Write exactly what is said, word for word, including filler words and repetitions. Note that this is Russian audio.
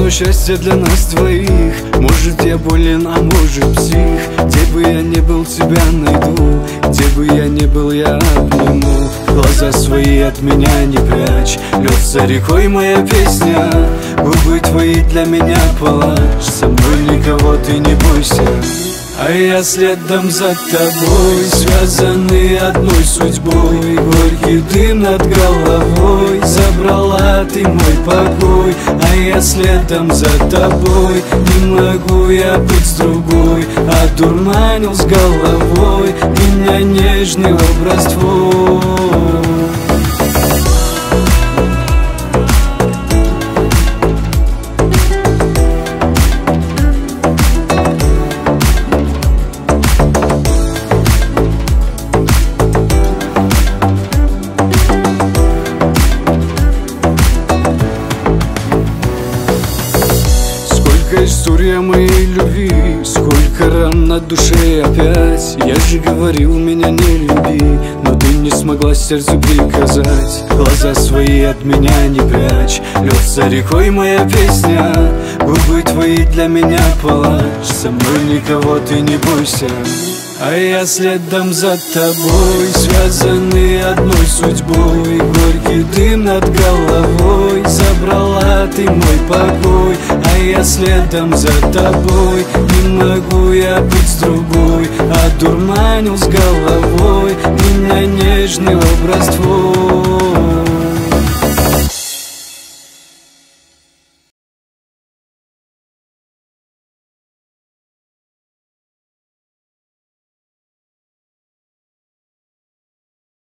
одно счастье для нас двоих. Может, я болен, а может, псих. Где бы я ни был, тебя найду. Где бы я ни был, я обниму. Глаза свои от меня не прячь. Льется рекой моя песня. Губы твои для меня палач. Со мной никого ты не бойся. А я следом за тобой, связаны одной судьбой. Горький дым над головой, забрала ты мой покой. А я следом за тобой, не могу я быть с другой. Одурманил с головой меня нежный образ твой. Сколько историй о моей любви, сколько ран на душе опять. Я же говорил, меня не люби, но ты не смогла сердцу приказать. Глаза свои от меня не прячь. Льется рекой моя песня. Губы твои для меня палач. Со мной никого ты не бойся. А я следом за тобой, связаны одной судьбой. Горький дым над головой, забрала ты мой покой. А я следом за тобой, не могу я быть с другой. Одурманил с головой меня нежный образ твой.